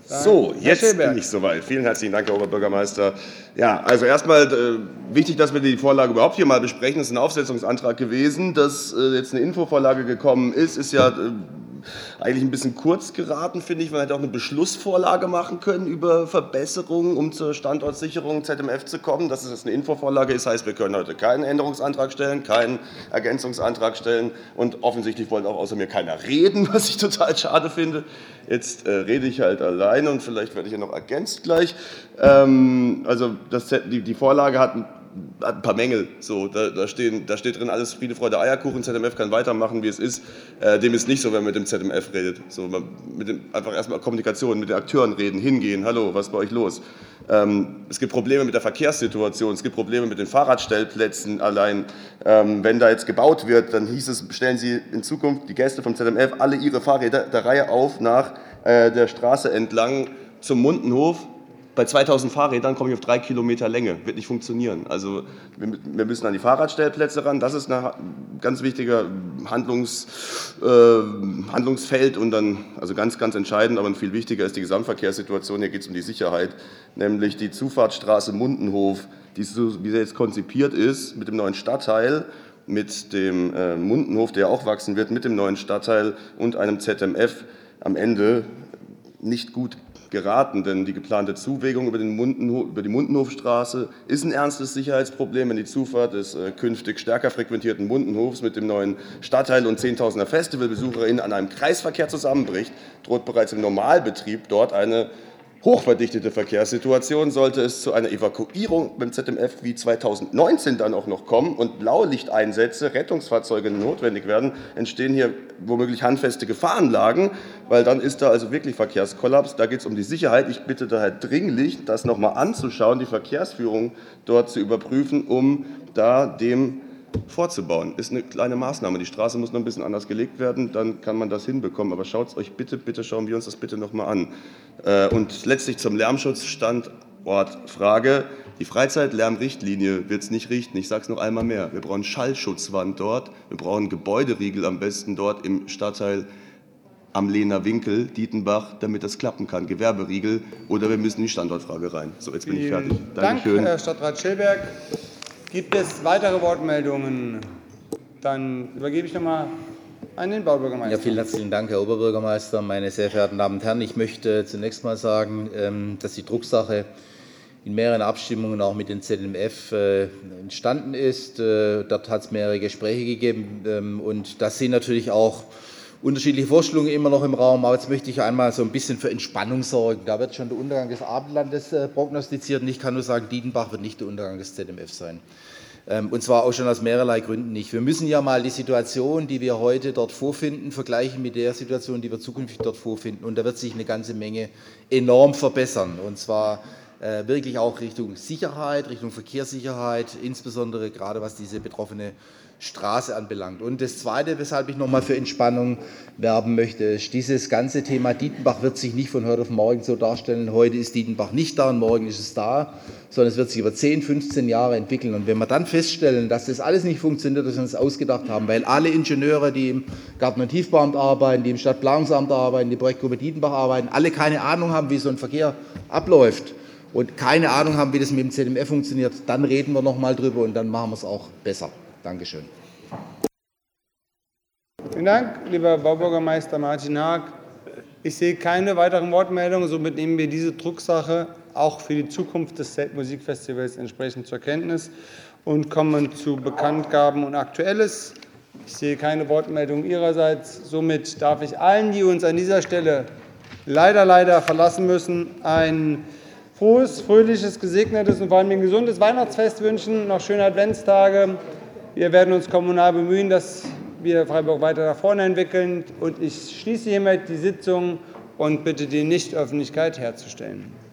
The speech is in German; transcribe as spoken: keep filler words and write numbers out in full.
So, jetzt bin ich soweit. Vielen herzlichen Dank, Herr Oberbürgermeister. Ja, also erstmal äh, wichtig, dass wir die Vorlage überhaupt hier mal besprechen. Es ist ein Aufsetzungsantrag gewesen. Dass äh, jetzt eine Infovorlage gekommen ist, ist ja äh, eigentlich ein bisschen kurz geraten, finde ich. Man hätte auch eine Beschlussvorlage machen können über Verbesserungen, um zur Standortsicherung Z M F zu kommen. Dass es jetzt eine Infovorlage ist, heißt, wir können heute keinen Änderungsantrag stellen, keinen Ergänzungsantrag stellen. Und offensichtlich wollte auch außer mir keiner reden, was ich total schade finde. Jetzt äh, rede ich halt alleine und vielleicht werde ich ja noch ergänzt gleich. Ähm, also das, die, die Vorlage hat ein, hat ein paar Mängel. So, da, da, stehen, da steht drin alles Friede, Freude, Eierkuchen. Z M F kann weitermachen, wie es ist. Äh, dem ist nicht so, wenn man mit dem Z M F redet. So, man, mit dem, einfach erstmal Kommunikation, mit den Akteuren reden, hingehen. Hallo, was ist bei euch los? Ähm, es gibt Probleme mit der Verkehrssituation, es gibt Probleme mit den Fahrradstellplätzen allein. Ähm, wenn da jetzt gebaut wird, dann hieß es, stellen Sie in Zukunft die Gäste vom Z M F alle ihre Fahrräder der Reihe auf nach äh, der Straße entlang zum Mundenhof. Bei zweitausend Fahrrädern komme ich auf drei Kilometer Länge. Wird nicht funktionieren. Also wir müssen an die Fahrradstellplätze ran. Das ist ein ganz wichtiger Handlungs, äh, Handlungsfeld. Und dann, also ganz, ganz entscheidend, aber viel wichtiger ist die Gesamtverkehrssituation. Hier geht es um die Sicherheit, nämlich die Zufahrtsstraße Mundenhof, die so, wie sie jetzt konzipiert ist, mit dem neuen Stadtteil, mit dem äh, Mundenhof, der auch wachsen wird, mit dem neuen Stadtteil und einem Z M F am Ende nicht gut geraten, denn die geplante Zuwegung über, den Mundenhof, über die Mundenhofstraße ist ein ernstes Sicherheitsproblem, wenn die Zufahrt des äh, künftig stärker frequentierten Mundenhofs mit dem neuen Stadtteil und Zehntausender FestivalbesucherInnen an einem Kreisverkehr zusammenbricht, droht bereits im Normalbetrieb dort eine hochverdichtete Verkehrssituation. Sollte es zu einer Evakuierung beim Z M F wie zweitausendneunzehn dann auch noch kommen und Blaulichteinsätze, Rettungsfahrzeuge notwendig werden, entstehen hier womöglich handfeste Gefahrenlagen, weil dann ist da also wirklich Verkehrskollaps. Da geht es um die Sicherheit. Ich bitte daher dringlich, das nochmal anzuschauen, die Verkehrsführung dort zu überprüfen, um da dem vorzubauen. Ist eine kleine Maßnahme. Die Straße muss noch ein bisschen anders gelegt werden, dann kann man das hinbekommen. Aber schaut es euch bitte, bitte schauen wir uns das bitte noch mal an. Und letztlich zum Lärmschutzstandortfrage. Die Freizeitlärmrichtlinie wird es nicht richten. Ich sage es noch einmal mehr. Wir brauchen Schallschutzwand dort. Wir brauchen Gebäuderiegel am besten dort im Stadtteil am Lehner Winkel, Dietenbach, damit das klappen kann. Gewerberiegel oder wir müssen in die Standortfrage rein. So, jetzt bin ich fertig. Dankeschön. Dank, Herr Stadtrat Schillberg. Gibt es weitere Wortmeldungen? Dann übergebe ich noch mal an den Baubürgermeister. Ja, vielen herzlichen Dank, Herr Oberbürgermeister. Meine sehr verehrten Damen und Herren, ich möchte zunächst mal sagen, dass die Drucksache in mehreren Abstimmungen auch mit dem Z M F entstanden ist. Dort hat es mehrere Gespräche gegeben und das sind natürlich auch unterschiedliche Vorstellungen immer noch im Raum. Aber jetzt möchte ich einmal so ein bisschen für Entspannung sorgen. Da wird schon der Untergang des Abendlandes prognostiziert und ich kann nur sagen, Dietenbach wird nicht der Untergang des Z M F sein. Und zwar auch schon aus mehrerlei Gründen nicht. Wir müssen ja mal die Situation, die wir heute dort vorfinden, vergleichen mit der Situation, die wir zukünftig dort vorfinden. Und da wird sich eine ganze Menge enorm verbessern. Und zwar äh, wirklich auch Richtung Sicherheit, Richtung Verkehrssicherheit, insbesondere gerade was diese betroffene Straße anbelangt. Und das Zweite, weshalb ich noch mal für Entspannung werben möchte, ist, dieses ganze Thema Dietenbach wird sich nicht von heute auf morgen so darstellen, heute ist Dietenbach nicht da und morgen ist es da, sondern es wird sich über zehn, fünfzehn Jahre entwickeln. Und wenn wir dann feststellen, dass das alles nicht funktioniert, dass wir uns ausgedacht haben, weil alle Ingenieure, die im Garten- und Tiefbauamt arbeiten, die im Stadtplanungsamt arbeiten, die Projektgruppe Dietenbach arbeiten, alle keine Ahnung haben, wie so ein Verkehr abläuft und keine Ahnung haben, wie das mit dem Z M F funktioniert, dann reden wir noch mal drüber und dann machen wir es auch besser. Dankeschön. Vielen Dank, lieber Baubürgermeister Martin Haag. Ich sehe keine weiteren Wortmeldungen. Somit nehmen wir diese Drucksache auch für die Zukunft des Zeltmusikfestivals entsprechend zur Kenntnis und kommen zu Bekanntgaben und Aktuelles. Ich sehe keine Wortmeldung Ihrerseits. Somit darf ich allen, die uns an dieser Stelle leider, leider verlassen müssen, ein frohes, fröhliches, gesegnetes und vor allem ein gesundes Weihnachtsfest wünschen, noch schöne Adventstage. Wir werden uns kommunal bemühen, dass wir Freiburg weiter nach vorne entwickeln. Und ich schließe hiermit die Sitzung und bitte die Nichtöffentlichkeit herzustellen.